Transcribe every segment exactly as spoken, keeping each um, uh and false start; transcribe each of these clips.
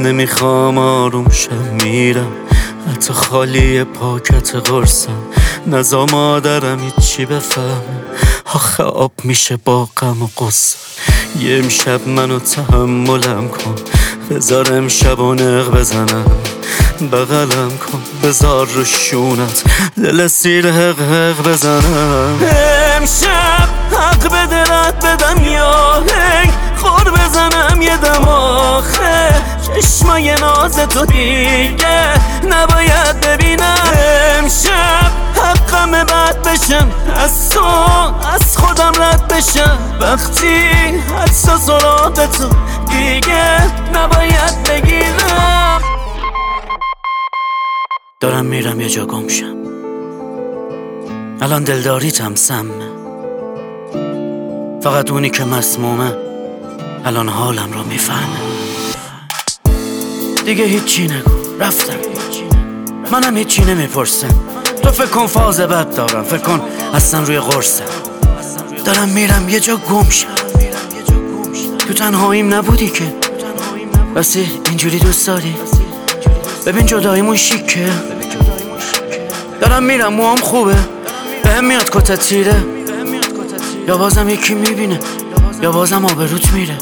نمیخوام آروم شم میرم، حتی خالی پاکت قرصم. نزا مادرم هیچی بفهم، آخه آب میشه با غم و غصه. یه امشب منو تحملم کن، بذار امشب و نق بزنم. بغلم کن بذار رو شونت دل سیر حق حق بزنم. امشب حق به دلت بدم یا هنگ خور بزنم یه دم آخه. چشمای ناز تو دیگه نباید ببینم. امشب حقم بد بشم از تو، از خودم رد بشم. وقتی حدسا سراغ تو دیگه نباید بگیرم. دارم میرم یه جا گم شم، الان دلداریتم سمه. فقط اونی که مسمومه الان حالم رو میفهمه. دیگه هیچی نگو رفتم، منم هیچی نمیپرسم. تو فکر کن فاز بد دارم، فکر کن اصلا روی قرصم. دارم میرم یه جا گم شم، تو تنهاییم نبودی که بسی اینجوری دوست داری. ببین جداییمون شیکه. دارم میرم موام خوبه، بهم میاد کتت تیره. یا بازم یکی میبینه یا بازم آبروت میره.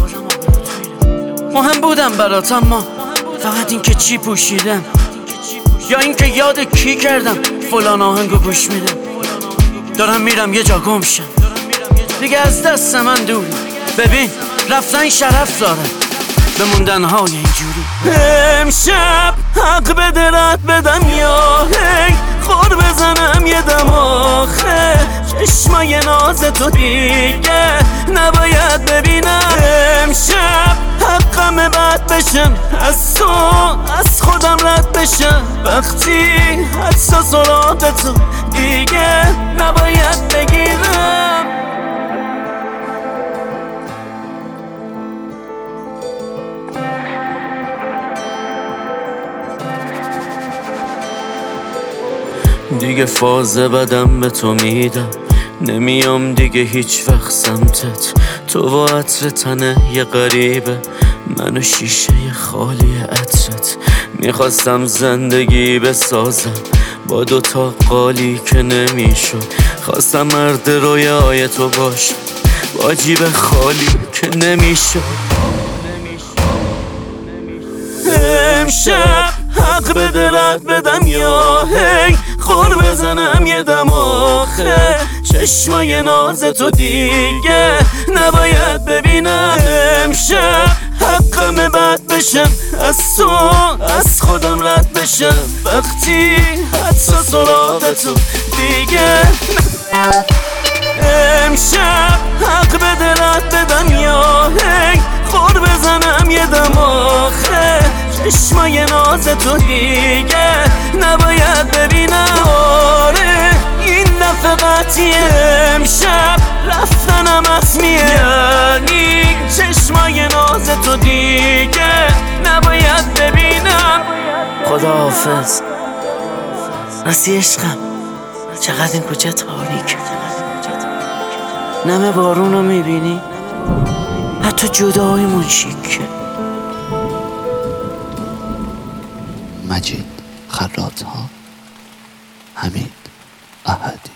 مهم بودم برات اما فقط این که چی پوشیدم، یا این که یاد کی کردم فلان آهنگو گوش میدم. دارم میرم یه جا گم شم، دیگه از دست من دوری. ببین رفتن شرف داره، بموندن های اینجوری. امشب حق به دلت بدم یا هنگ خور بزنم یه دم آخه. چشمای ناز تو دیگه نباید ببینم. امشب حقم بد بشم از تو، از خودم رد بشم. وقتی حدسا سراغ تو دیگه نباید بگیرم. دیگه فاز بدم به تو میدم، نمیام دیگه هیچ وقت سمتت. تو و عطر تنه یه غریبه، منو شیشه خالی عطرت. میخواستم زندگی بسازم با دوتا قالی که نمیشد. خواستم مرد رویای تو باشم با جیب خالی که نمیشد. امشب حق به دلت بدم یا هنگ خور بزنم یه دم آخه. چشمای ناز تو دیگه نباید ببینم. امشب حقم بد بشم از تو، از خودم رد بشم. وقتی حدسا سراغ تو دیگه. امشب حق به دلت بدم یا هنگ خور بزنم یه دم آخه. چشمای ناز تو دیگه نباید ببینم. آره این دفعه قطعیه، امشب رفتنم حتمیه. یعنی چشمای ناز تو دیگه نباید ببینم. خداحافظ راستی عشقم، چقدر این کوچه تاریکه. نمه بارون رو میبینی، حتی جداییمون شیکه. مجید خراط ها، حمید احدی.